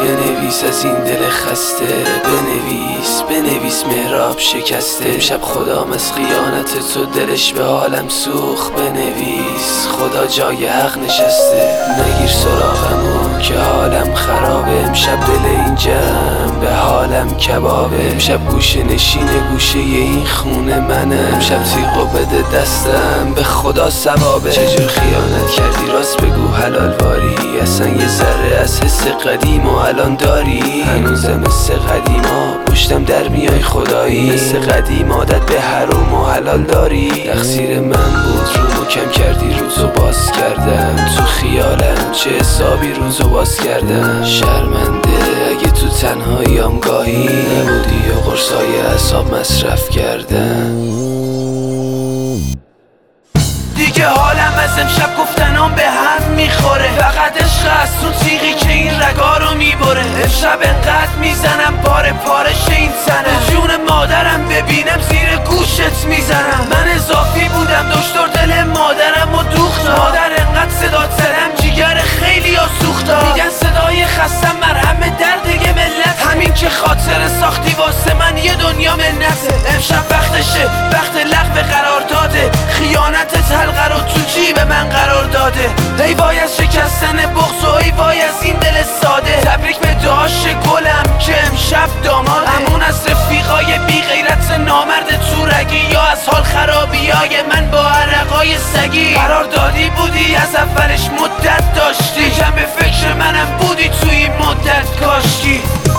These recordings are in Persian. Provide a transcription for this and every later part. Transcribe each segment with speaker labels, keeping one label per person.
Speaker 1: بنویس از این دل خسته، بنویس مهراب شکسته. امشب خدام از خیانت تو دلش به حالم سوخت. بنویس خدا جای حق نشسته. نگیر سراغمو که حالم خرابه. امشب دل این جمع به حالم کبابه. امشب گوشه نشین گوشه این خونه منه. امشب تیغو بده دستم به خدا ثوابه. چجور خیانت کردی راست بگو حلال واری. اصلا یه ذره از حس قدیم و الان داری. هنوزم مثل قدیما پشتم در میای خدایی. مثل قدیم عادت به حروم و حلال داری. تقصیر من بود رومو کم کردی روزو باز کردم. تو خیالم چه حسابی روزو باز کردم. شرمنده اگه تو تنهاییام گاهی نبودی و قرصای اعصاب مصرف کردم. دیگه حالم از امشب گفتنام به هم میخوره. فقط عشق از تو تیغی که این رگا رو میبره. امشب انقدر میزنم پاره پارش این تنم. جون مادرم ببینم زیر گوشت میزنم. من اضافی بودم دکتر دل مادرم و دوختم. مادر انقدر صدا زدم جیگر خیلی ها سوختم. میگن صدای خستم مرهم درد یه ملت. همین که خاطر ساختی واسه من یه دنیا منته. امشب وقتشه وقت لغو قرار داده. خیانتت حلقه رو تو جیب من قرار داده. ای وای از شکستن بغض و ای وای از این دل ساده. تبریک به داش گلم که امشب داماده. همون از رفیقای بی غیرت نامرد تو رگی. یا از حال خرابیای من با عرقای سگی. قرار دادی بودی از اولش مدت داشتی. کم به فکر منم بودی توی این مدت کاشکی.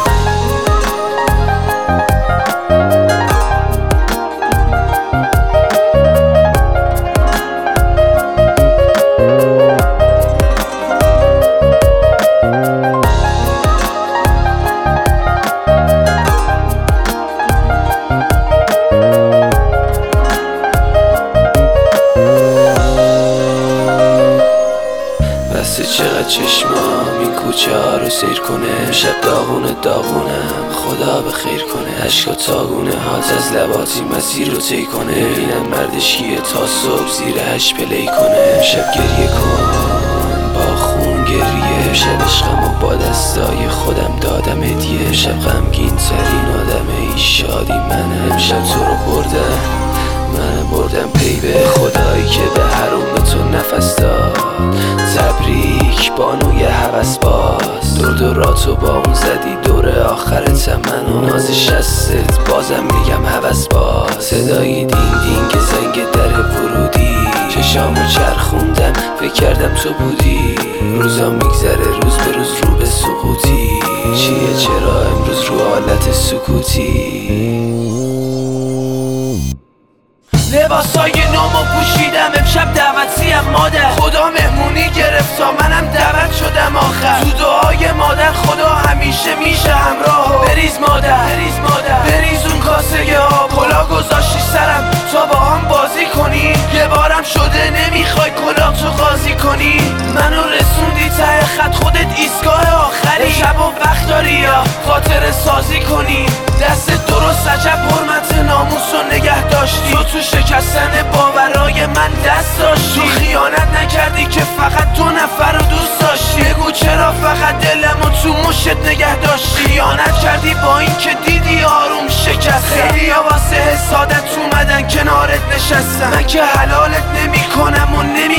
Speaker 1: چقدر چشمام این کوچه ها رو سیر کنه. شب داغونم خدا به خیر کنه. عشقا تاگونه هات از لباتی مسیر رو طی کنه. ببینم مردش کیه تا صبح زیر هش پلی کنه. شب گریه کن با خون گریه. شب عشقم و با دستای خودم دادم هدیه. شب غمگین ترین آدم ای شادی منه. امشب تو رو بردم من بردم پی به خدایی که به حروم تو نفس داد. تبریک بانوی هوس باز. دوراتو با اون زدی دور آخرت منو. ناز شستت بازم میگم هوس باز. صدای دینگ زنگ در ورودی. چشامو چرخوندم فکر کردم تو بودی. روزا میگذره روز به روز رو به سقوطی. چیه چرا امروز رو حالت سکوتی. لباسای نومو پوشیدم امشب دعوتیم مادر. خدا مهمونی گرفت تا منم دعوت شدم آخر. تو دعای مادر خدا همیشه میشه همراه. بریز مادر بریز اون کاسه آب. کلاه گذاشتی سرم تا با هم بازی کنی. یه بارم شده نمیخوای کلاه تو قاضی کنی. منو رسوندی ته خط خودت ایستگاه آخری. شب و وقت داری یا خاطر سازی کنی. دست درست عجب حرمت ناموس رو نگه داشتی. تو شکستن باورای من دست داشتی. تو خیانت نکردی که فقط 2 نفر رو دوست داشتی. بگو چرا فقط دلمو تو مشت نگه داشتی. خیانت کردی با این که دیدی آروم شکست. خیلی ها واسه حسادت اومدن کنارت نشستن. من که حلالت نمی کنم و نمی